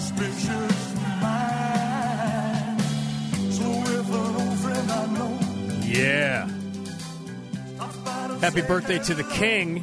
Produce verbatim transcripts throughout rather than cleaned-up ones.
suspicious mind. So if an old friend I know. Yeah. Happy birthday to the king,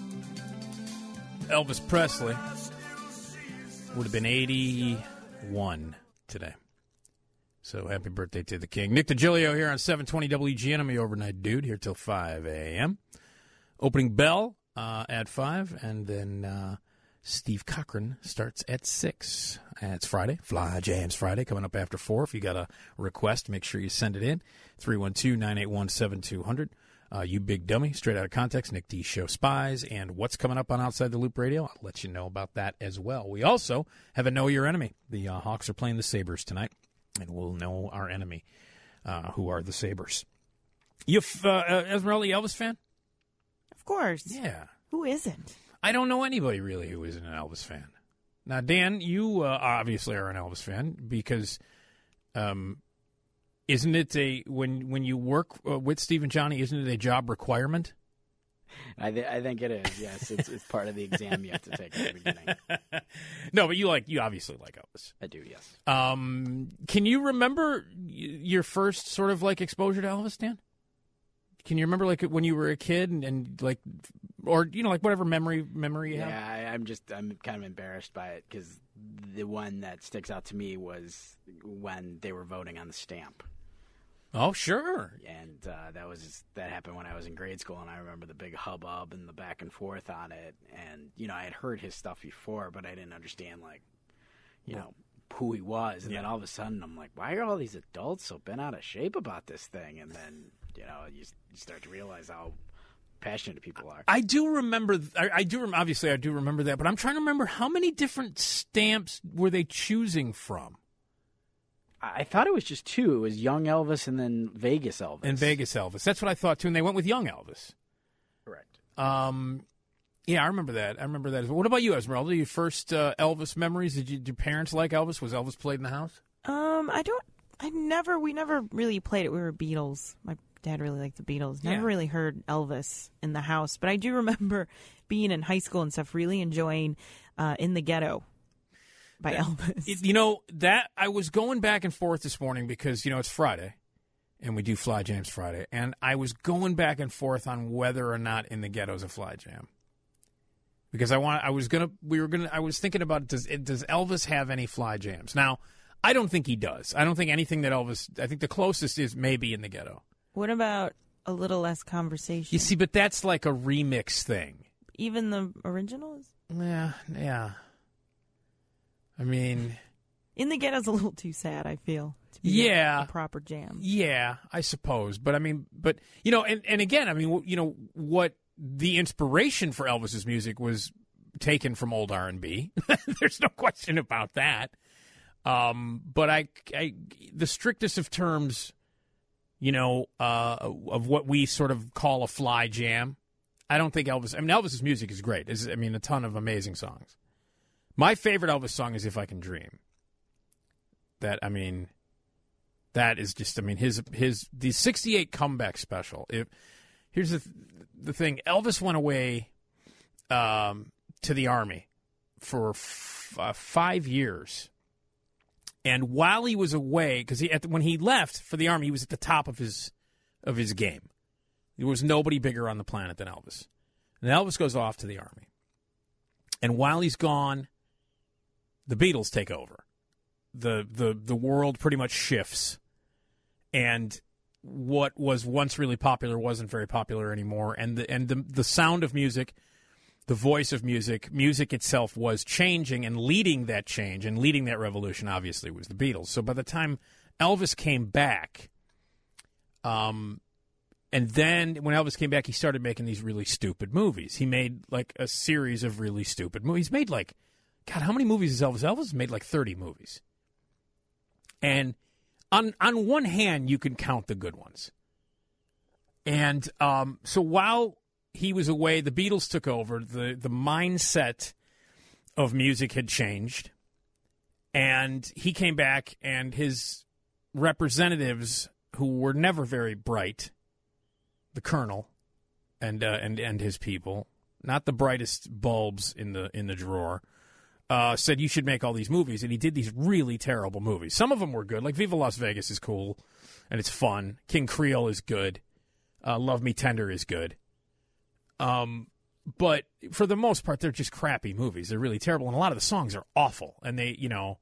Elvis Presley. Would have been eighty-one today. So happy birthday to the king. Nick DiGilio here on seven twenty W G N. I'm your overnight dude here till five a.m. Opening bell uh, at five, and then uh, Steve Cochran starts at six. And it's Friday, Fly Jams Friday, coming up after four. If you got a request, make sure you send it in. three one two, nine eight one, seven two zero zero. Uh, you Big Dummy, Straight Out of Context, Nick D Show Spies, and what's coming up on Outside the Loop Radio. I'll let you know about that as well. We also have a Know Your Enemy. The uh, Hawks are playing the Sabres tonight, and we'll know our enemy, uh, who are the Sabres. You, uh, uh, Esmeralda, Elvis fan? Of course. Yeah. Who isn't? I don't know anybody really who isn't an Elvis fan. Now, Dan, you uh, obviously are an Elvis fan because, um, isn't it a when when you work uh, with Steve and Johnny? Isn't it a job requirement? I, th- I think it is. Yes, it's it's part of the exam you have to take at the beginning. No, but you like you obviously like Elvis. I do. Yes. Um, can you remember y- your first sort of like exposure to Elvis, Dan? Can you remember like when you were a kid and, and like, or you know, like whatever memory memory you yeah, have? I, I'm just I'm kind of embarrassed by it because the one that sticks out to me was when they were voting on the stamp. Oh, sure. And uh, that was that happened when I was in grade school, and I remember the big hubbub and the back and forth on it. And you know, I had heard his stuff before, but I didn't understand like, you know, who he was. And Yeah. then all of a sudden, I'm like, why are all these adults so bent out of shape about this thing? And then you know, you, you start to realize how passionate people are. I do remember. I, I do. rem- Obviously, I do remember that. But I'm trying to remember how many different stamps were they choosing from? I thought it was just two. It was Young Elvis and then Vegas Elvis. And Vegas Elvis. That's what I thought too. And they went with Young Elvis. Correct. Um, yeah, I remember that. I remember that. What about you, Esmeralda? Your first uh, Elvis memories? Did, you, did your parents like Elvis? Was Elvis played in the house? Um, I don't. I never. We never really played it. We were Beatles. My dad really liked the Beatles. Never Yeah. really heard Elvis in the house, but I do remember being in high school and stuff, really enjoying uh, "In the Ghetto" by Elvis. It- you know, that I was going back and forth this morning because, you know, it's Friday and we do Fly Jams Friday. And I was going back and forth on whether or not In the Ghetto is a Fly Jam. Because I want, I was going to, we were going to, I was thinking about, does, does Elvis have any Fly Jams? Now, I don't think he does. I don't think anything that Elvis, I think the closest is maybe In the Ghetto. What about A Little Less Conversation? You see, but that's like a remix thing. Even the originals? Yeah, yeah. I mean, In the Ghetto's a little too sad, I feel. To be Yeah. a, a proper jam. yeah, I suppose. But I mean, but, you know, and, and again, I mean, w- you know, what the inspiration for Elvis's music was taken from old R and B. There's no question about that. Um, but I, I, the strictest of terms, you know, uh, of what we sort of call a fly jam, I don't think Elvis, I mean, Elvis's music is great. It's, I mean, a ton of amazing songs. My favorite Elvis song is If I Can Dream. That, I mean, that is just, I mean, his, his, the sixty-eight comeback special. If, here's the, the thing. Elvis went away, um, to the Army for f- uh, five years. And while he was away, because he, at, when he left for the Army, he was at the top of his, of his game. There was nobody bigger on the planet than Elvis. And Elvis goes off to the Army. And while he's gone, the Beatles take over. The the the world pretty much shifts. And what was once really popular wasn't very popular anymore. And the and the the sound of music, the voice of music, music itself was changing, and leading that change and leading that revolution obviously was the Beatles. So by the time Elvis came back, um and then when Elvis came back, he started making these really stupid movies. He made like a series of really stupid movies. He's made like, God, how many movies has Elvis? Elvis made like thirty movies. And on on one hand, you can count the good ones. And um, so while he was away, the Beatles took over. The, the mindset of music had changed. And he came back, and his representatives, who were never very bright, the Colonel and uh, and and his people, not the brightest bulbs in the in the drawer, uh, said you should make all these movies, and he did these really terrible movies. Some of them were good, like Viva Las Vegas is cool, and it's fun. King Creole is good. Uh, Love Me Tender is good. Um, but for the most part, they're just crappy movies. They're really terrible, and a lot of the songs are awful. And they, you know,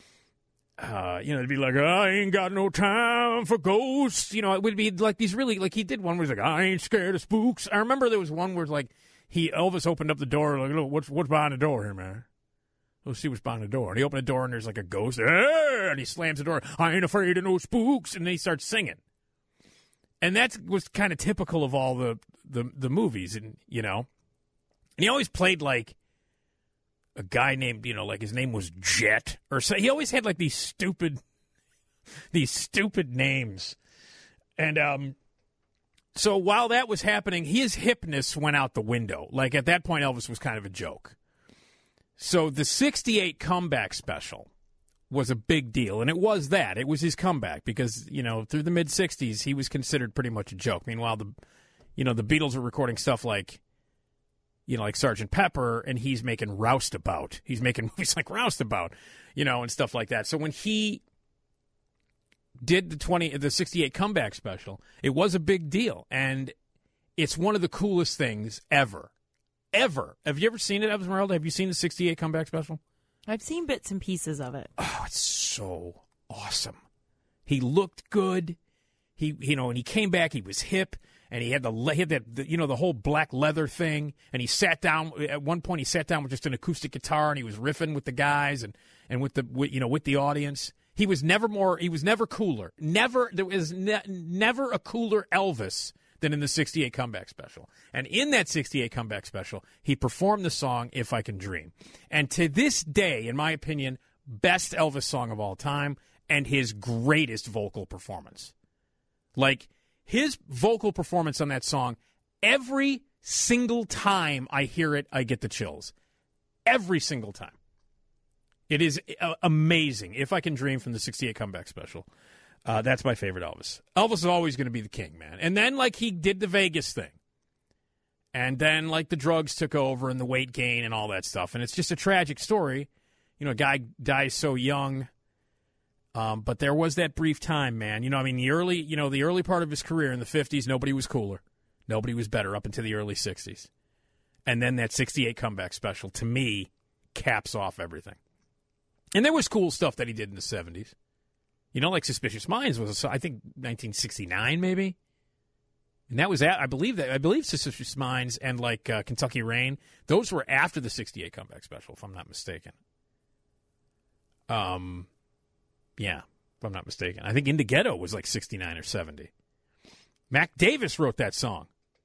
uh, you know, it'd be like, I ain't got no time for ghosts. You know, it would be like these really, like he did one where he's like, I ain't scared of spooks. I remember there was one where like he Elvis opened up the door, like, look, what's what's behind the door here, man? Let's see what's behind the door. And he opened the door, and there's like a ghost. Hey! And he slams the door. I ain't afraid of no spooks. And then he starts singing. And that was kind of typical of all the, the, the movies, and you know. And he always played like a guy named, you know, like his name was Jet, or so. He always had like these stupid, these stupid names. And um, so while that was happening, his hipness went out the window. Like at that point, Elvis was kind of a joke. So the sixty-eight comeback special was a big deal, and it was that. It was his comeback because, you know, through the mid-sixties, he was considered pretty much a joke. Meanwhile, the, you know, the Beatles were recording stuff like, you know, like Sergeant Pepper, and he's making Roustabout. He's making movies like Roustabout, you know, and stuff like that. So when he did the twenty, the sixty-eight comeback special, it was a big deal, and it's one of the coolest things ever. Ever. Have you ever seen it, Esmeralda? Have you seen the sixty-eight comeback special? I've seen bits and pieces of it. Oh, it's so awesome. He looked good. He, you know, when he came back, he was hip, and he had the he had that, the, you know, the whole black leather thing. And he sat down at one point. He sat down with just an acoustic guitar, and he was riffing with the guys and and with the with, you know with the audience. He was never more. He was never cooler. Never there was ne- never a cooler Elvis than in the sixty-eight comeback special. And in that sixty-eight comeback special, he performed the song If I Can Dream. And to this day, in my opinion, best Elvis song of all time and his greatest vocal performance. Like, his vocal performance on that song, every single time I hear it, I get the chills. Every single time. It is uh, amazing. If I Can Dream from the sixty-eight comeback special. Uh, that's my favorite Elvis. Elvis is always going to be the king, man. And then, like, he did the Vegas thing. And then, like, the drugs took over and the weight gain and all that stuff. And it's just a tragic story. You know, a guy dies so young. Um, but there was that brief time, man. You know, I mean, the early, you know, the early part of his career in the fifties, nobody was cooler. Nobody was better up into the early sixties. And then that sixty-eight comeback special, to me, caps off everything. And there was cool stuff that he did in the seventies. You know, like Suspicious Minds was, I think, nineteen sixty-nine, maybe. And that was, at, I believe that, I believe Suspicious Minds and, like, uh, Kentucky Rain, those were after the sixty-eight comeback special, if I'm not mistaken. Um, yeah, if I'm not mistaken. I think In the Ghetto was, like, sixty-nine or seventy. Mac Davis wrote that song.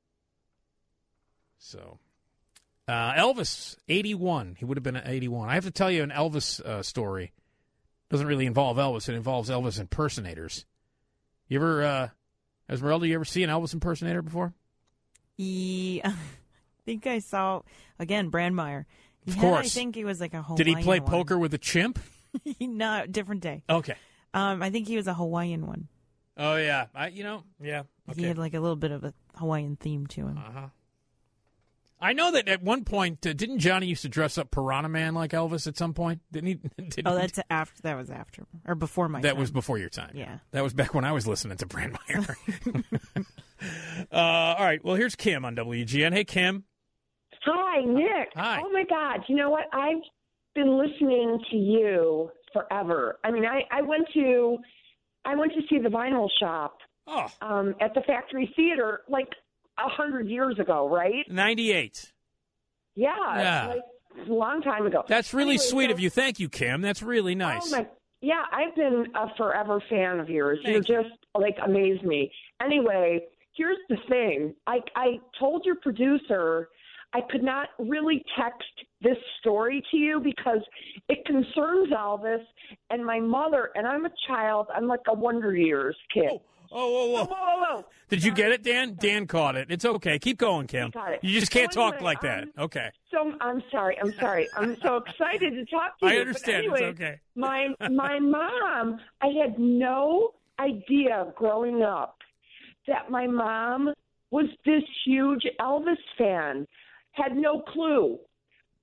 So, uh, Elvis, eighty-one. He would have been eighty-one. I have to tell you an Elvis uh, story. Doesn't really involve Elvis. It involves Elvis impersonators. You ever, uh, Esmeralda, you ever see an Elvis impersonator before? Yeah, I think I saw, again, Brandmeier. He Of had, course. I think he was like a Hawaiian Did he play one. poker with a chimp? No, different day. Okay. Um, I think he was a Hawaiian one. Oh, yeah. I, you know, yeah. Okay. He had like a little bit of a Hawaiian theme to him. Uh-huh. I know that at one point, uh, didn't Johnny used to dress up Piranha Man like Elvis at some point? Didn't he? Didn't Oh, he? that's after. That was after or before my. That time. was before your time. Yeah. That was back when I was listening to Brandmeier. uh, all right. Well, here's Kim on W G N. Hey, Kim. Hi, Nick. Hi. Oh, my God. You know what? I've been listening to you forever. I mean, I, I went to I went to see the Vinyl Shop Oh, um, at the Factory Theater like a hundred years ago, right? ninety-eight. Yeah, Yeah. like a long time ago. That's really Anyway, sweet so- of you. Thank you, Kim. That's really nice. Oh my, yeah, I've been a forever fan of yours. Thank you just like amaze me. Anyway, here's the thing. I I told your producer I could not really text this story to you because it concerns Elvis and my mother, and I'm a child. I'm like a Wonder Years kid. Oh, oh, whoa, whoa. Whoa, whoa, whoa. Did you get it, Dan? Dan caught it. It's okay. Keep going, Kim. Got it. You just can't So talk anyway, like that. um, Okay. So I'm sorry. I'm sorry. I'm so excited to talk to you. I But understand. anyway, It's okay. my my mom, I had no idea growing up that my mom was this huge Elvis fan. Had no clue.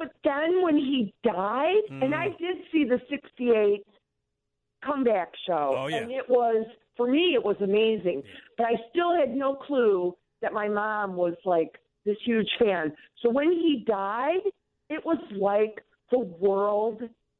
But then when he died, Mm. and I did see the sixty-eight comeback show, Oh, yeah. and it was, for me, it was amazing. But I still had no clue that my mom was like this huge fan. So when he died, it was like the world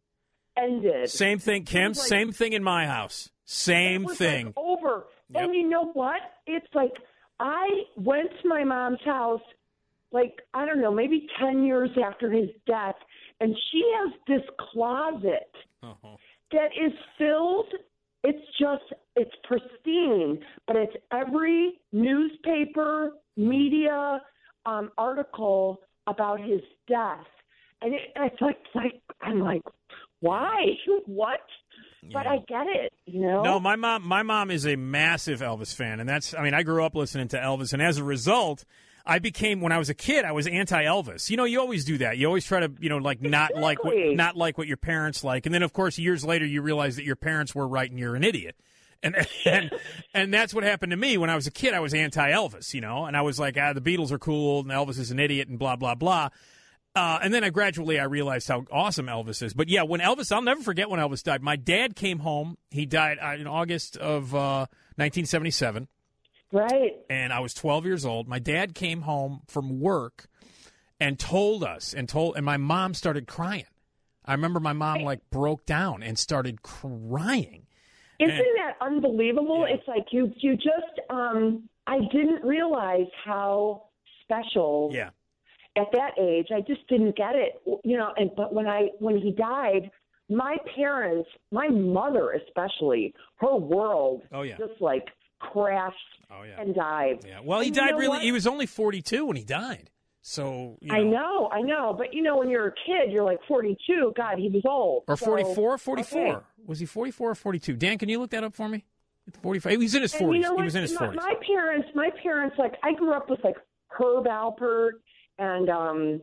ended. Same thing, Kim. was like- Same thing in my house. Same It was thing. like over. Yep. And you know what? It's like I went to my mom's house, like, I don't know, maybe ten years after his death, and she has this closet Uh-huh. that is filled. It's just, it's pristine, but it's every newspaper, media um, article about his death. And it, it's like, it's like, I'm like, why? What? But I get it, you know? No, my mom my mom is a massive Elvis fan, and that's I mean, I grew up listening to Elvis, and as a result, I became when I was a kid, I was anti-Elvis. You know, you always do that. You always try to, you know, like not like what Exactly. not like what your parents like. And then of course, years later you realize that your parents were right and you're an idiot. And and and that's what happened to me when I was a kid. I was anti-Elvis, you know, and I was like, ah, the Beatles are cool and Elvis is an idiot and blah blah blah. Uh, and then I gradually I realized how awesome Elvis is. But yeah, when Elvis, I'll never forget when Elvis died. My dad came home. He died uh, in August of uh, nineteen seventy-seven, Right. and I was twelve years old. My dad came home from work and told us, and told, and my mom started crying. I remember my mom like broke down and started crying. Isn't And- that unbelievable? Yeah. It's like you, you just, um, I didn't realize how special Yeah. at that age. I just didn't get it, you know. And but when I when he died, my parents, my mother especially, her world Oh, yeah. just like crashed Oh yeah. and died. Yeah. Well, he And you died know really. what? He was only forty-two when he died. So you know, I know, I know, but you know, when you're a kid, you're like forty-two. God, he was old. or So, forty-four, forty-four. okay. Was he forty-four or forty-two? Dan, can you look that up for me? forty-five. He was in his And forties. you know He what? was in his my, forties. my parents, my parents, like I grew up with like Herb Alpert and um.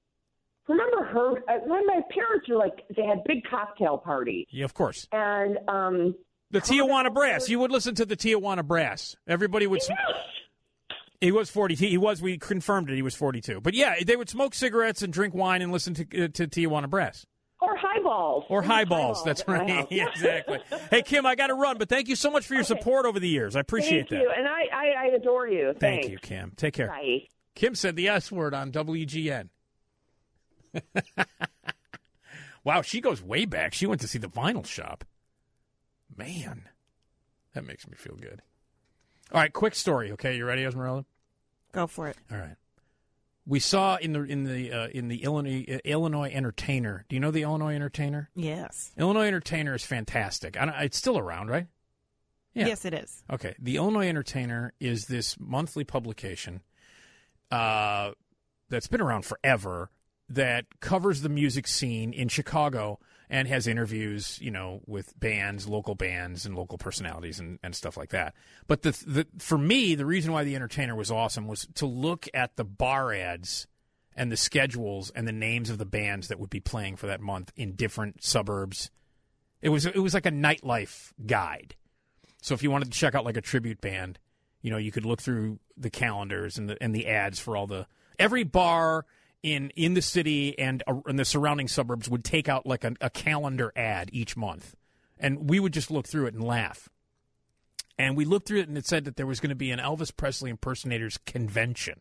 Remember Herb? Uh, when my parents were like, they had big cocktail parties, Yeah, of course. and um. The Herb Tijuana Brass. Alpert- You would listen to the Tijuana Brass. Everybody would. sm- He was forty. He was. We confirmed it. He was forty-two. But yeah, they would smoke cigarettes and drink wine and listen to uh, to Tijuana Brass Or highballs. or We had highballs. That's at my right. house. Yeah, exactly. Hey Kim, I got to run, but thank you so much for your Okay. support over the years. I appreciate Thank that. you, and I, I, I adore you. Thank Thanks. you, Kim. Take care. Bye. Kim said the S word on W G N. Wow, she goes way back. She went to see the vinyl shop. Man, that makes me feel good. All right, quick story. Okay, you ready, Esmeralda? Go for it. All right. We saw in the in the uh, in the Illinois uh, Illinois Entertainer. Do you know the Illinois Entertainer? Yes. Illinois Entertainer is fantastic. I don't, it's still around, right? Yeah. Yes, it is. Okay. The Illinois Entertainer is this monthly publication uh, that's been around forever that covers the music scene in Chicago and has interviews, you know, with bands, local bands, and local personalities and, and stuff like that. But the, the for me, the reason why the Entertainer was awesome was to look at the bar ads and the schedules and the names of the bands that would be playing for that month in different suburbs. It was it was like a nightlife guide. So if you wanted to check out like a tribute band, you know, you could look through the calendars and the and the ads for all the every bar in in the city and uh, in the surrounding suburbs would take out like a, a calendar ad each month, and we would just look through it and laugh. And we looked through it, and it said that there was going to be an Elvis Presley impersonators convention,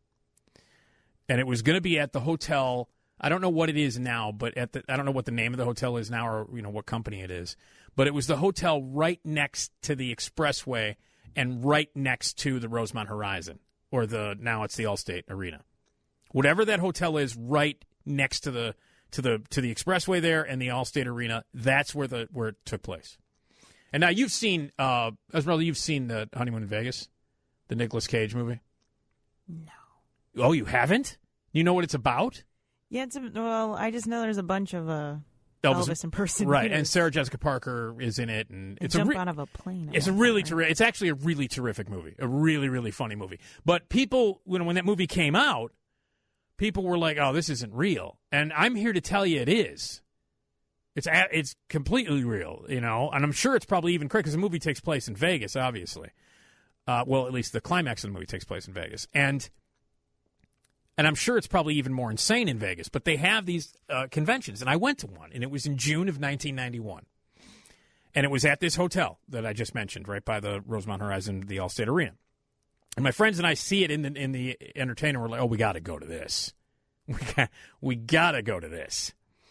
and it was going to be at the hotel. I don't know what it is now, but at the I don't know what the name of the hotel is now, or you know what company it is. But it was the hotel right next to the expressway and right next to the Rosemont Horizon, or the now it's the Allstate Arena. Whatever that hotel is, right next to the to the to the expressway there and the Allstate Arena, that's where the where it took place. And now you've seen, uh, Esmeralda, you've seen the Honeymoon in Vegas, the Nicolas Cage movie. No. Oh, you haven't? You know what it's about? Yeah, it's a, well, I just know there's a bunch of uh, Elvis- Elvis, impersonators. Right, and Sarah Jessica Parker is in it, and They it's a jump re- out of a plane. It's a or really something. terrific. It's actually a really terrific movie. A really, really funny movie. But people, when when that movie came out, people were like, "Oh, this isn't real," and I'm here to tell you it is. It's a, it's completely real, you know, and I'm sure it's probably even correct because the movie takes place in Vegas, obviously. Uh, well, at least the climax of the movie takes place in Vegas, and And I'm sure it's probably even more insane in Vegas, but they have these uh, conventions. And I went to one, and it was in June of nineteen ninety-one. And it was at this hotel that I just mentioned, right by the Rosemont Horizon, the Allstate Arena. And my friends and I see it in the, in the entertainment. We're like, oh, we got to go to this. We got, we got to go to this.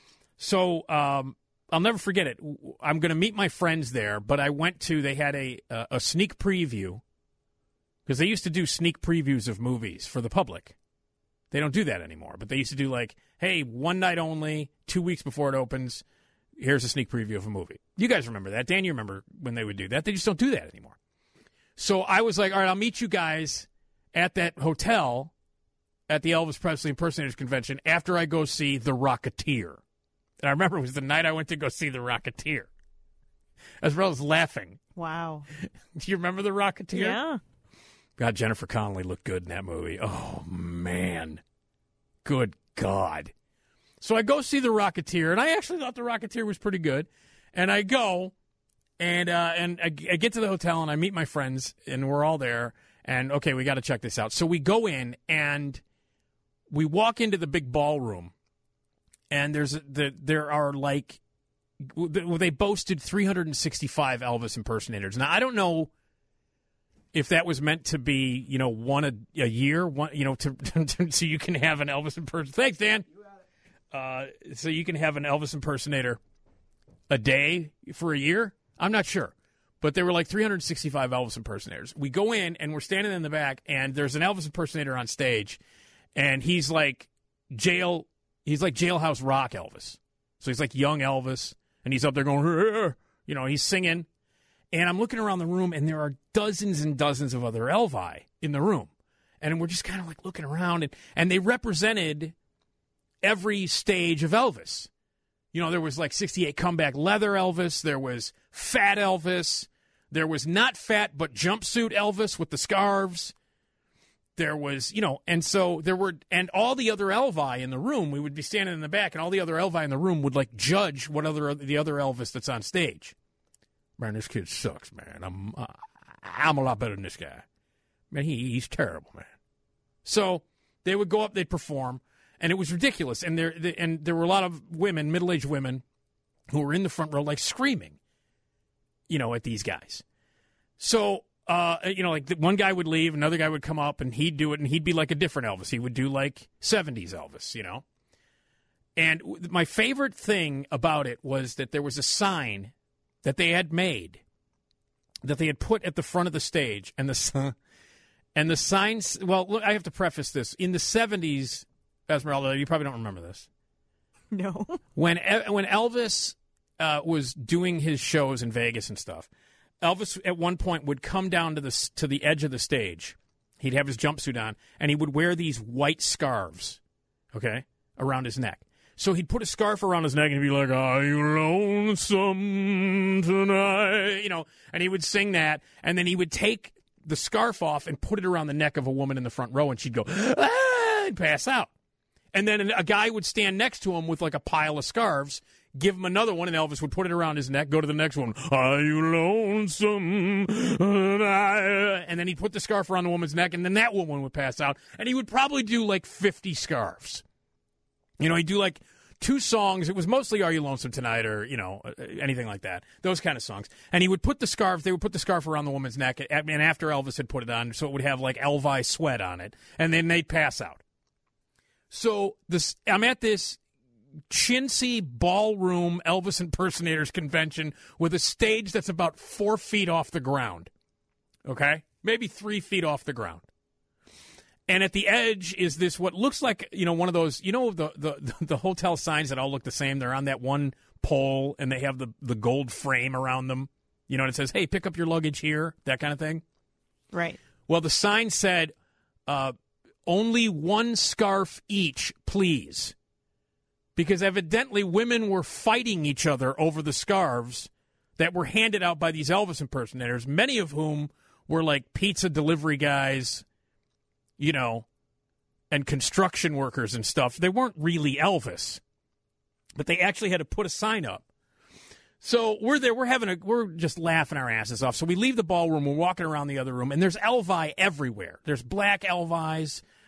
So um, I'll never forget it. I'm going to meet my friends there, but I went to, they had a, a, a sneak preview, because they used to do sneak previews of movies for the public. They don't do that anymore, but they used to do like, hey, one night only, two weeks before it opens, here's a sneak preview of a movie. You guys remember that. Dan, you remember when they would do that. They just don't do that anymore. So I was like, all right, I'll meet you guys at that hotel at the Elvis Presley Impersonators Convention after I go see The Rocketeer. And I remember it was the night I went to go see The Rocketeer. Esmeralda's laughing. Wow. Do you remember The Rocketeer? Yeah. God, Jennifer Connelly looked good in that movie. Oh, man. Good God. So I go see The Rocketeer, and I actually thought The Rocketeer was pretty good. And I go, and uh, and I, I get to the hotel, and I meet my friends, and we're all there. And, okay, we got to check this out. So we go in, and we walk into the big ballroom, and there's the there are like they boasted three hundred sixty-five Elvis impersonators. Now I don't know if that was meant to be, you know, one a, a year, one you know, to, to so you can have an Elvis impersonator. Thanks, Dan. Uh, so you can have an Elvis impersonator a day for a year. I'm not sure. But there were like three hundred sixty-five Elvis impersonators. We go in, and we're standing in the back, and there's an Elvis impersonator on stage, and he's like jail, he's like Jailhouse Rock Elvis. So he's like young Elvis, and he's up there going, "Rrr," you know, he's singing. And I'm looking around the room, and there are dozens and dozens of other Elvi in the room. And we're just kind of like looking around, and, and they represented every stage of Elvis. You know, there was like sixty-eight comeback leather Elvis. There was fat Elvis. There was not fat, but jumpsuit Elvis with the scarves. There was, you know, and so there were, and all the other Elvi in the room, we would be standing in the back, and all the other Elvi in the room would like judge what other, the other Elvis that's on stage. Man, this kid sucks, man. I'm, uh, I'm a lot better than this guy. Man, he, he's terrible, man. So they would go up, they'd perform. And it was ridiculous. And there the, and there were a lot of women, middle-aged women, who were in the front row, like, screaming, you know, at these guys. So, uh, you know, like, the, one guy would leave, another guy would come up, and he'd do it, and he'd be like a different Elvis. He would do, like, seventies Elvis, you know. And my favorite thing about it was that there was a sign that they had made, that they had put at the front of the stage. And the, and the signs, well, look, I have to preface this. In the seventies... Esmeralda, you probably don't remember this. No. When when Elvis uh, was doing his shows in Vegas and stuff, Elvis at one point would come down to the to the edge of the stage. He'd have his jumpsuit on, and he would wear these white scarves, okay, around his neck. So he'd put a scarf around his neck and he'd be like, "Are you lonesome tonight?" You know, and he would sing that, and then he would take the scarf off and put it around the neck of a woman in the front row, and she'd go, "Ah!" and pass out. And then a guy would stand next to him with like a pile of scarves, give him another one, and Elvis would put it around his neck, go to the next one. "Are you lonesome?" And then he'd put the scarf around the woman's neck, and then that woman would pass out. And he would probably do like fifty scarves. You know, he'd do like two songs. It was mostly "Are You Lonesome Tonight?" or, you know, anything like that. Those kind of songs. And he would put the scarf, they would put the scarf around the woman's neck, and after Elvis had put it on, so it would have like Elvi sweat on it. And then they'd pass out. So this, I'm at this chintzy ballroom Elvis impersonators convention with a stage that's about four feet off the ground, okay? Maybe three feet off the ground. And at the edge is this what looks like, you know, one of those, you know, the the, the hotel signs that all look the same. They're on that one pole, and they have the, the gold frame around them. You know, and it says, "Hey, pick up your luggage here," that kind of thing. Right. Well, the sign said, uh, "Only one scarf each, please." Because evidently women were fighting each other over the scarves that were handed out by these Elvis impersonators, many of whom were like pizza delivery guys, you know, and construction workers and stuff. They weren't really Elvis, but they actually had to put a sign up. So we're there, we're having a, we're just laughing our asses off. So we leave the ballroom, we're walking around the other room, and there's Elvi everywhere. There's black Elvis,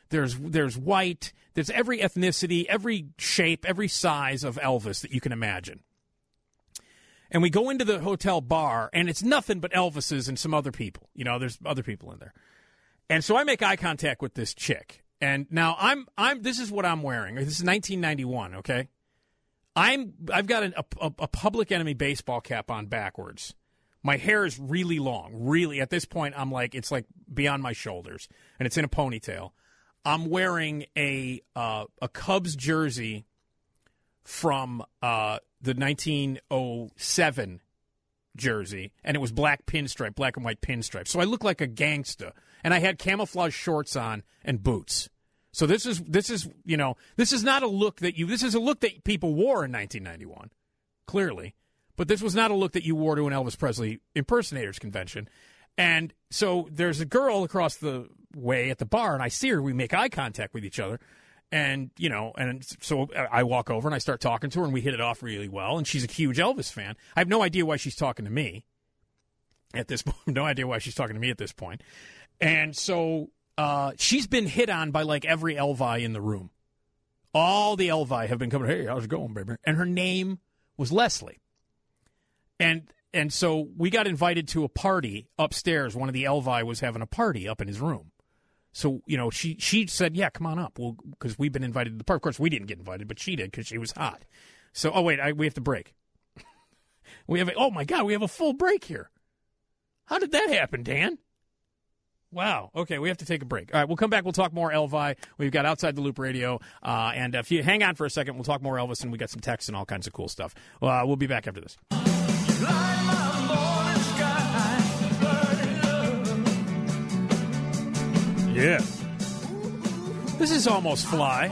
there's there's white, there's every ethnicity, every shape, every size of Elvis that you can imagine. And we go into the hotel bar, and it's nothing but Elvises and some other people. You know, there's other people in there. And so I make eye contact with this chick. And now I'm I'm this is what I'm wearing. This is nineteen ninety-one, okay? I'm I've got an, a, a Public Enemy baseball cap on backwards. My hair is really long. Really, at this point, I'm like, it's like beyond my shoulders, and it's in a ponytail. I'm wearing a uh, a Cubs jersey from uh, the nineteen oh seven jersey, and it was black pinstripe, black and white pinstripe. So I look like a gangsta, and I had camouflage shorts on and boots. So this is this is you know this is not a look that you this is a look that people wore in nineteen ninety-one, clearly. But this was not a look that you wore to an Elvis Presley impersonators convention. And so there's a girl across the way at the bar, and I see her. We make eye contact with each other. And, you know, and so I walk over and I start talking to her, and we hit it off really well. And she's a huge Elvis fan. I have no idea why she's talking to me at this point. No idea why she's talking to me at this point. And so uh, she's been hit on by, like, every Elvi in the room. All the Elvi have been coming, hey, how's it going, baby? And her name was Leslie. And and so we got invited to a party upstairs. One of the Elvi was having a party up in his room. So, you know, she, she said, yeah, come on up, well, because we've been invited to the party. Of course, we didn't get invited, but she did because she was hot. So, oh, wait, I, we have to break. we have a, Oh, my God, we have a full break here. How did that happen, Dan? Wow. Okay, we have to take a break. All right, we'll come back. We'll talk more Elvi. We've got Outside the Loop Radio. Uh, and if you hang on for a second, we'll talk more Elvis, and we got some texts and all kinds of cool stuff. Uh, we'll be back after this. Yeah. This is almost Fly.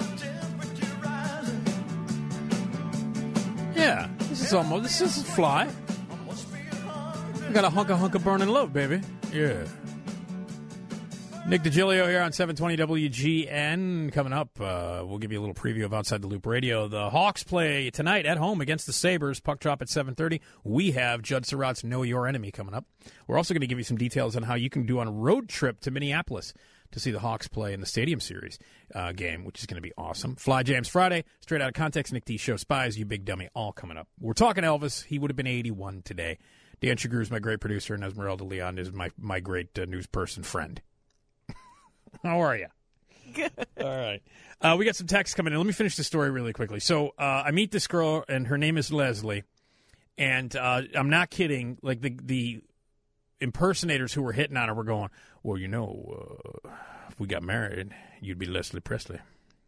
Yeah, this is almost, this is Fly. We got a hunk of hunk of burning love, baby. Yeah. Nick DiGilio here on seven twenty W G N. Coming up, uh, we'll give you a little preview of Outside the Loop Radio. The Hawks play tonight at home against the Sabres. Puck drop at seven thirty. We have Judd Surratt's Know Your Enemy coming up. We're also going to give you some details on how you can do on a road trip to Minneapolis to see the Hawks play in the Stadium Series uh, game, which is going to be awesome. Fly Jams Friday, Straight Out of Context, Nick D. Show, Spies, You Big Dummy, all coming up. We're talking Elvis. He would have been eighty-one today. Dan Chigurh is my great producer, and Esmeralda Leon is my, my great uh, news person friend. How are you? Good. All right. Uh, we got some texts coming in. Let me finish the story really quickly. So uh, I meet this girl, and her name is Leslie. And uh, I'm not kidding. Like, the the impersonators who were hitting on her were going, well, you know, uh, if we got married, you'd be Leslie Presley.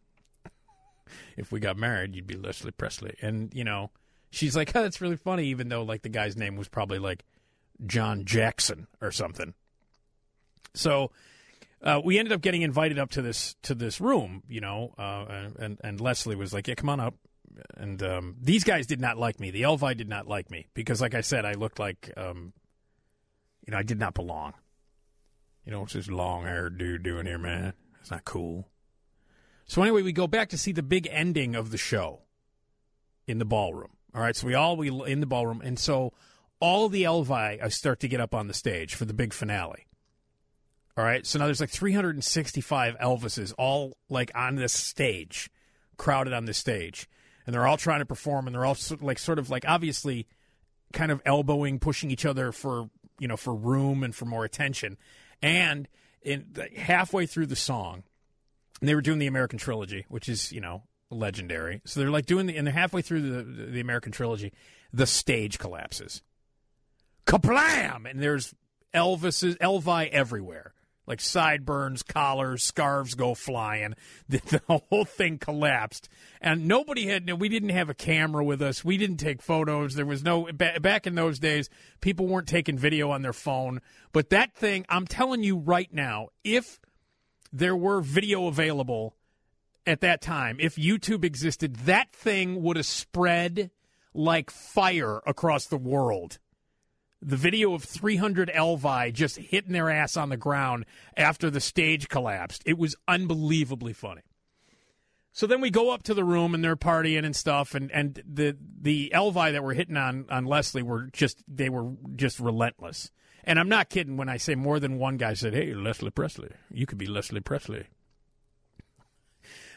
If we got married, you'd be Leslie Presley. And, you know, she's like, oh, that's really funny, even though, like, the guy's name was probably, like, John Jackson or something. So... Uh, we ended up getting invited up to this to this room, you know, uh, and and Leslie was like, "Yeah, come on up." And um, these guys did not like me. The Elvi did not like me because, like I said, I looked like, um, you know, I did not belong. You know, what's this long-haired dude doing here, man? It's not cool. So anyway, we go back to see the big ending of the show in the ballroom. All right, so we all we in the ballroom, and so all the Elvi start to get up on the stage for the big finale. All right, so now there's like three hundred sixty-five Elvises all like on this stage, crowded on this stage, and they're all trying to perform, and they're all like sort of like obviously kind of elbowing, pushing each other for, you know, for room and for more attention. And in halfway through the song, and they were doing the American Trilogy, which is, you know, legendary. So they're like doing the, and they're halfway through the the American Trilogy, the stage collapses, kablam, and there's Elvises, Elvi everywhere. Like sideburns, collars, scarves go flying. The, the whole thing collapsed. And nobody had, we didn't have a camera with us. We didn't take photos. There was no, back in those days, people weren't taking video on their phone. But that thing, I'm telling you right now, if there were video available at that time, if YouTube existed, that thing would have spread like fire across the world. The video of three hundred Elvi just hitting their ass on the ground after the stage collapsed. It was unbelievably funny. So then we go up to the room, and they're partying and stuff, and, and the the Elvi that were hitting on, on Leslie were just, they were just relentless. And I'm not kidding when I say more than one guy said, hey, Leslie Presley, you could be Leslie Presley.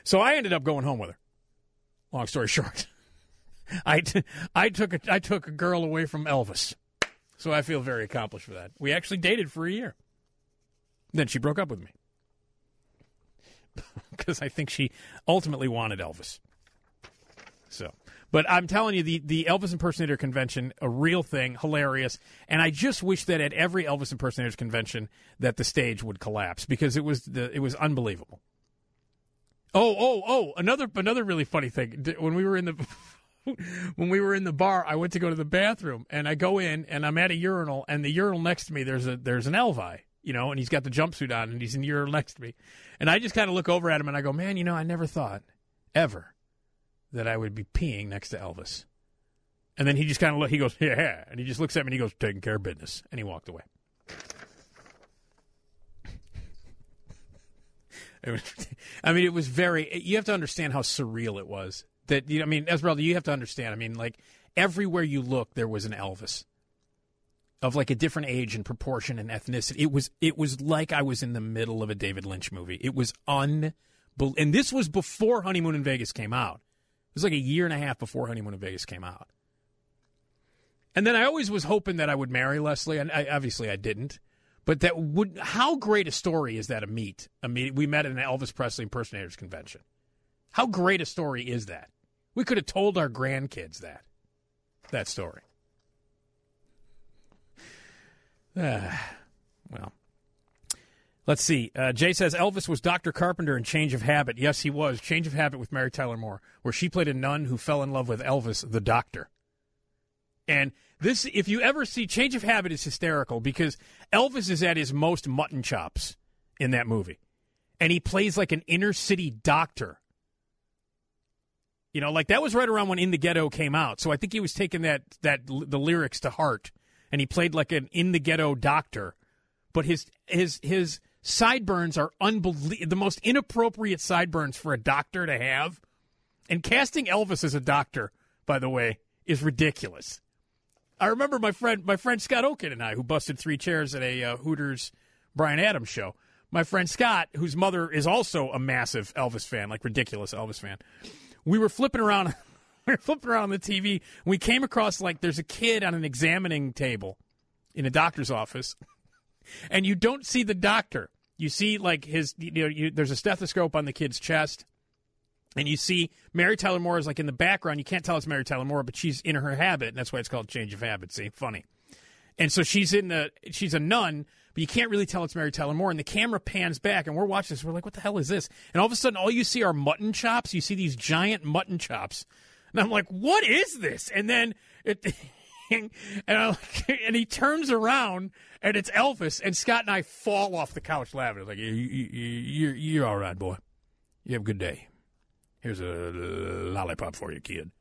So I ended up going home with her. Long story short, I, t- I took a I took a girl away from Elvis. So I feel very accomplished for that. We actually dated for a year. Then she broke up with me. Because I think she ultimately wanted Elvis. So, but I'm telling you, the, the Elvis Impersonator Convention, a real thing, hilarious. And I just wish that at every Elvis Impersonators Convention that the stage would collapse because it was the, it was unbelievable. Oh, oh, oh! Another another really funny thing. When we were in the when we were in the bar, I went to go to the bathroom, and I go in, and I'm at a urinal, and the urinal next to me, there's a there's an Elvi. You know, and he's got the jumpsuit on, and he's in the urinal next to me. And I just kind of look over at him, and I go, man, you know, I never thought, ever, that I would be peeing next to Elvis. And then he just kind of look, he goes, yeah, and he just looks at me, and he goes, taking care of business. And he walked away. I mean, it was very, you have to understand how surreal it was. That, you know, I mean, Esmeralda, you have to understand, I mean, like, everywhere you look, there was an Elvis. Of like a different age and proportion and ethnicity. It was it was like I was in the middle of a David Lynch movie. It was unbelievable. And this was before Honeymoon in Vegas came out. It was like a year and a half before Honeymoon in Vegas came out. And then I always was hoping that I would marry Leslie, and I, obviously I didn't. But that would how great a story is that a meet? A meet we met at an Elvis Presley Impersonators Convention. How great a story is that? We could have told our grandkids that. That story. Uh, well, let's see. Uh, Jay says Elvis was Doctor Carpenter in Change of Habit. Yes, he was. Change of Habit with Mary Tyler Moore, where she played a nun who fell in love with Elvis, the doctor. And this, if you ever see Change of Habit, is hysterical because Elvis is at his most mutton chops in that movie. And he plays like an inner city doctor. You know, like that was right around when In the Ghetto came out. So I think he was taking that that the lyrics to heart. And he played like an in the ghetto doctor, but his his his sideburns are unbelievable. The most inappropriate sideburns for a doctor to have. And casting Elvis as a doctor, by the way, is ridiculous. I remember my friend my friend Scott Oken and I, who busted three chairs at a uh, Hooters Bryan Adams show. My friend Scott, whose mother is also a massive Elvis fan, like ridiculous Elvis fan. We were flipping around. We were flipping around on the T V, and we came across, like, there's a kid on an examining table in a doctor's office, and you don't see the doctor. You see, like, his, you know, you, there's a stethoscope on the kid's chest, and you see Mary Tyler Moore is, like, in the background. You can't tell it's Mary Tyler Moore, but she's in her habit, and that's why it's called Change of Habit. See? Funny. And so she's in the, she's a nun, but you can't really tell it's Mary Tyler Moore, and the camera pans back, and we're watching this. We're like, what the hell is this? And all of a sudden, all you see are mutton chops. You see these giant mutton chops. And I'm like, what is this? And then it, and I and he turns around and it's Elvis. And Scott and I fall off the couch laughing. It's like, you, you, you, you're all right, boy. You have a good day. Here's a lollipop for you, kid.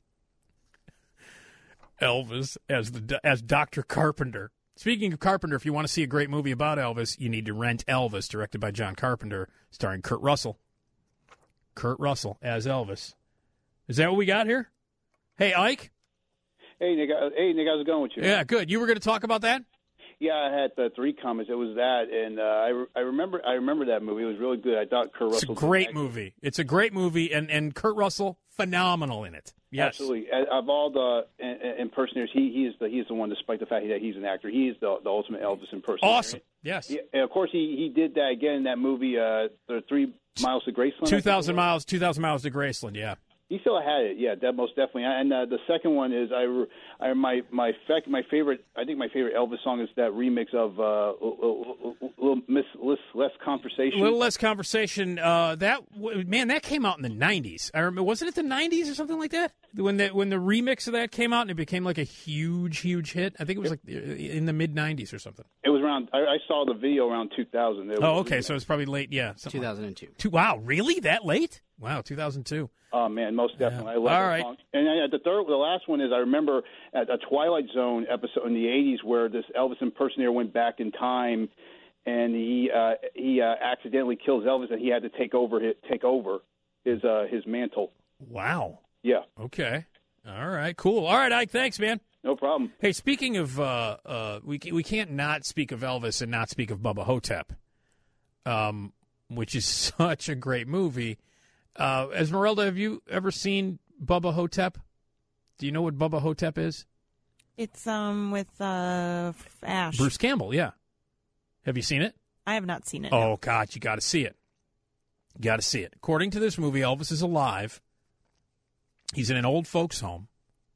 Elvis as the as Doctor Carpenter. Speaking of Carpenter, if you want to see a great movie about Elvis, you need to rent Elvis, directed by John Carpenter, starring Kurt Russell. Kurt Russell as Elvis. Is that what we got here? Hey, Ike? Hey, Nick. Hey, Nick, how's it going with you? Yeah, good. You were going to talk about that? Yeah, I had uh, three comments. It was that, and uh, I, re- I remember I remember that movie. It was really good. I thought Kurt Russell. It's a great movie. It's a great movie, and, and Kurt Russell, phenomenal in it. Yes. Absolutely. Of all the uh, impersonators, he, he is the he is the one. Despite the fact that he's an actor, he is the, the ultimate Elvis impersonator. Awesome. Yes. Yeah, and of course, he, he did that again in that movie, uh, the Three Miles to Graceland. Two thousand miles. Two thousand miles to Graceland. Yeah. He still had it, yeah, that most definitely. And uh, the second one is I, I my my fact, my favorite. I think my favorite Elvis song is that remix of uh, little, little Miss less, less Conversation. A little less conversation. Uh, that man, that came out in the nineties. I remember, wasn't it the nineties or something like that? When the when the remix of that came out and it became like a huge, huge hit. I think it was like in the mid nineties or something. It was around. I, I saw the video around two thousand. It oh, was, okay, so it's probably late. Yeah, two thousand two. Two, wow, really? That late? Wow, two thousand two. Oh man, most definitely. Yeah. I love All that right. song. And uh, the third, the last one is I remember at a Twilight Zone episode in the eighties where this Elvis impersonator went back in time, and he uh, he uh, accidentally kills Elvis, and he had to take over his, take over his uh, his mantle. Wow. Yeah. Okay. All right. Cool. All right, Ike. Thanks, man. No problem. Hey, speaking of, uh, uh, we we can't not speak of Elvis and not speak of Bubba Hotep, um, which is such a great movie. Uh, Esmeralda, have you ever seen Bubba Hotep? Do you know what Bubba Hotep is? It's um with uh Ash. Bruce Campbell, yeah. Have you seen it? I have not seen it. Oh, no. God, you got to see it. You got to see it. According to this movie, Elvis is alive. He's in an old folks' home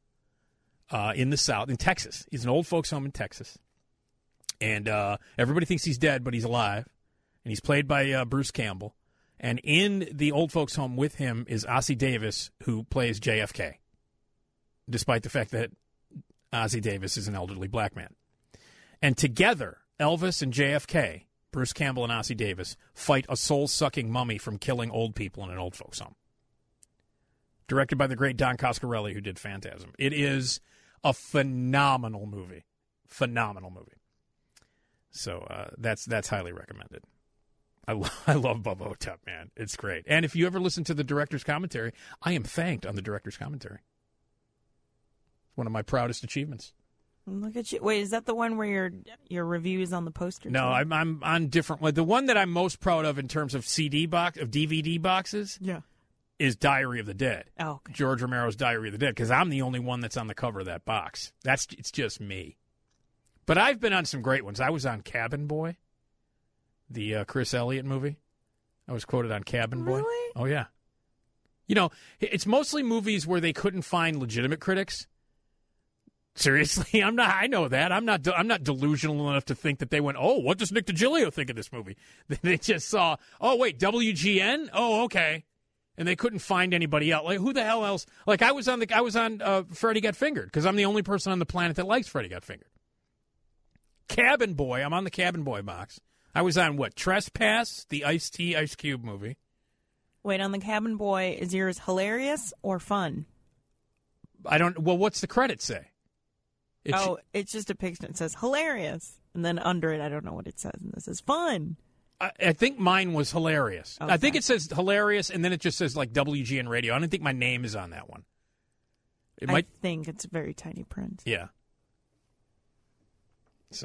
uh, in the South, in Texas. He's in an old folks' home in Texas. And uh, everybody thinks he's dead, but he's alive. And he's played by uh, Bruce Campbell. And in the old folks' home with him is Ossie Davis, who plays J F K, despite the fact that Ossie Davis is an elderly black man. And together, Elvis and J F K, Bruce Campbell and Ossie Davis, fight a soul-sucking mummy from killing old people in an old folks' home. Directed by the great Don Coscarelli, who did Phantasm. It is a phenomenal movie. Phenomenal movie. So uh, that's that's highly recommended. I, lo- I love Bubba Hotep, man. It's great. And if you ever listen to the director's commentary, I am thanked on the director's commentary. One of my proudest achievements. Look at you. Wait, is that the one where your your review is on the poster? No, too? I'm I'm on different. Well, the one that I'm most proud of in terms of C D box of D V D boxes, Yeah. is Diary of the Dead. Oh, okay. George Romero's Diary of the Dead, because I'm the only one that's on the cover of that box. That's it's just me. But I've been on some great ones. I was on Cabin Boy, the uh, Chris Elliott movie. I was quoted on Cabin Boy. Really? Oh yeah. You know, it's mostly movies where they couldn't find legitimate critics. Seriously, I'm not. I know that. I'm not. I'm not delusional enough to think that they went, "Oh, what does Nick DiGilio think of this movie?" They just saw, "Oh, wait, W G N? Oh, okay," and they couldn't find anybody else. Like, who the hell else? Like, I was on the. I was on uh, Freddy Got Fingered because I'm the only person on the planet that likes Freddy Got Fingered. Cabin Boy. I'm on the Cabin Boy box. I was on what? Trespass, the Ice-T Ice Cube movie. Wait, on the Cabin Boy, is yours hilarious or fun? I don't. Well, what's the credit say? It's, oh, it's just a picture. It says hilarious, and then under it, I don't know what it says, and this is fun. I, I think mine was hilarious. Okay. I think it says hilarious, and then it just says like W G N Radio. I don't think my name is on that one. It I might. think it's very tiny print. Yeah. So.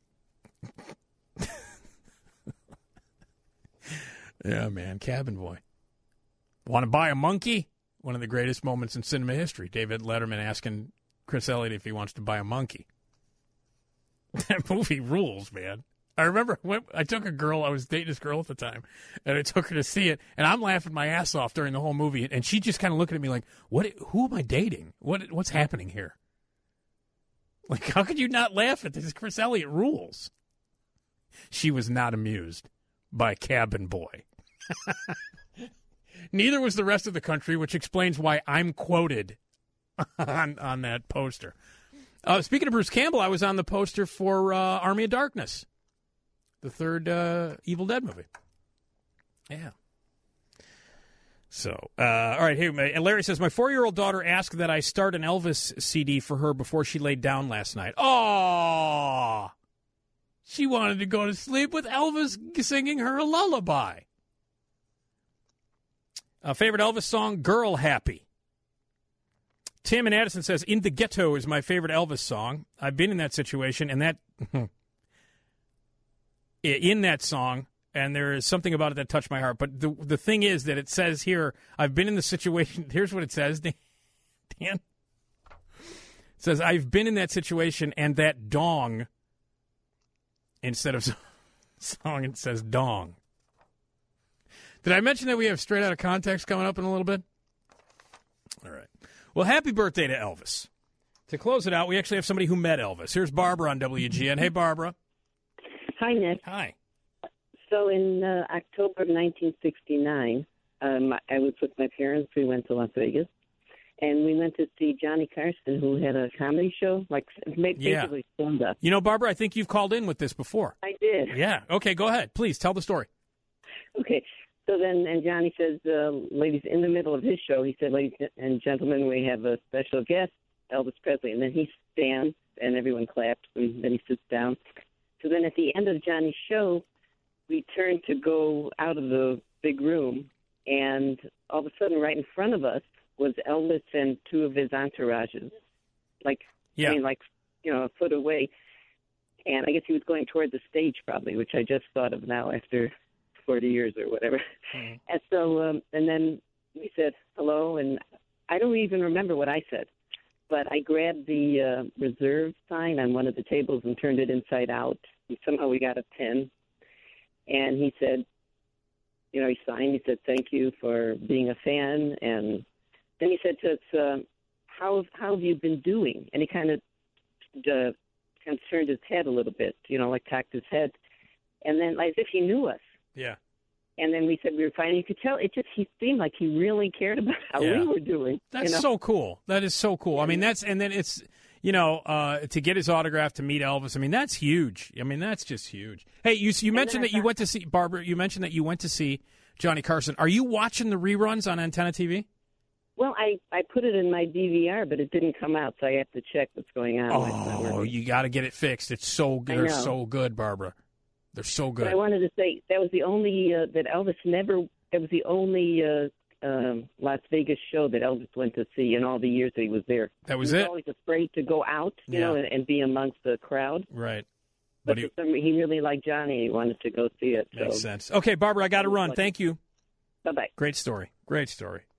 Yeah, man, Cabin Boy. Want to buy a monkey? One of the greatest moments in cinema history. David Letterman asking Chris Elliott if he wants to buy a monkey. That movie rules, man. I remember when I took a girl, I was dating this girl at the time, and I took her to see it, and I'm laughing my ass off during the whole movie, and she just kind of looking at me like, "What? Who am I dating? What? What's happening here?" Like, how could you not laugh at this? Chris Elliott rules. She was not amused by Cabin Boy. Neither was the rest of the country, which explains why I'm quoted on on that poster. Uh, speaking of Bruce Campbell, I was on the poster for uh, Army of Darkness, the third uh, Evil Dead movie. Yeah. So, uh, all right, here, and Larry says, my four-year-old daughter asked that I start an Elvis C D for her before she laid down last night. Oh, she wanted to go to sleep with Elvis singing her a lullaby. Uh, favorite Elvis song, Girl Happy. Tim in Addison says, In the Ghetto is my favorite Elvis song. I've been in that situation, and that in that song, and there is something about it that touched my heart. But the the thing is that it says here, I've been in the situation. Here's what it says, Dan. It says, I've been in that situation, and that dong, instead of song, it says dong. Did I mention that we have Straight Outta Context coming up in a little bit? All right. Well, happy birthday to Elvis. To close it out, we actually have somebody who met Elvis. Here's Barbara on W G N. Hey, Barbara. Hi, Nick. Hi. So in uh, October of nineteen sixty-nine, um, I was with my parents. We went to Las Vegas, and we went to see Johnny Carson, who had a comedy show, like basically Yeah. stand-up. You know, Barbara, I think you've called in with this before. I did. Yeah. Okay, go ahead. Please, tell the story. Okay. So then, and Johnny says, uh, ladies, in the middle of his show, he said, ladies and gentlemen, we have a special guest, Elvis Presley. And then he stands, and everyone claps, and then he sits down. So then at the end of Johnny's show, we turned to go out of the big room, and all of a sudden, right in front of us was Elvis and two of his entourages, like, Yeah. I mean, like, you know, a foot away. And I guess he was going toward the stage probably, which I just thought of now after forty years or whatever. Mm-hmm. And so, um, and then we said hello, and I don't even remember what I said, but I grabbed the uh, reserve sign on one of the tables and turned it inside out. And somehow we got a pen, and he said, you know, he signed. He said, "Thank you for being a fan," and then he said to us, uh, "How how have you been doing?" And he kind of uh, kind of turned his head a little bit, you know, like tacked his head, and then as if he knew us. Yeah. And then we said we were fine. You could tell it just he seemed like he really cared about how Yeah. we were doing. That's you know? so cool. That is so cool. I mean, that's and then it's you know uh, to get his autograph, to meet Elvis. I mean, that's huge. I mean, that's just huge. Hey, you you mentioned I that you thought- went to see Barbara. You mentioned that you went to see Johnny Carson. Are you watching the reruns on Antenna T V? Well, I, I put it in my D V R, but it didn't come out, so I have to check what's going on. It's not Oh, working. you got to get it fixed. It's so good. I They're know. so good, Barbara. They're so good. But I wanted to say that was the only uh, that Elvis never. That was the only uh, um, Las Vegas show that Elvis went to see in all the years that he was there. That was he was it? always afraid to go out, you Yeah. know, and, and be amongst the crowd. Right. But But he, for some, he really liked Johnny. He wanted to go see it. makes so. sense. Okay, Barbara, I got to run. Thank you. Bye bye. Great story. Great story.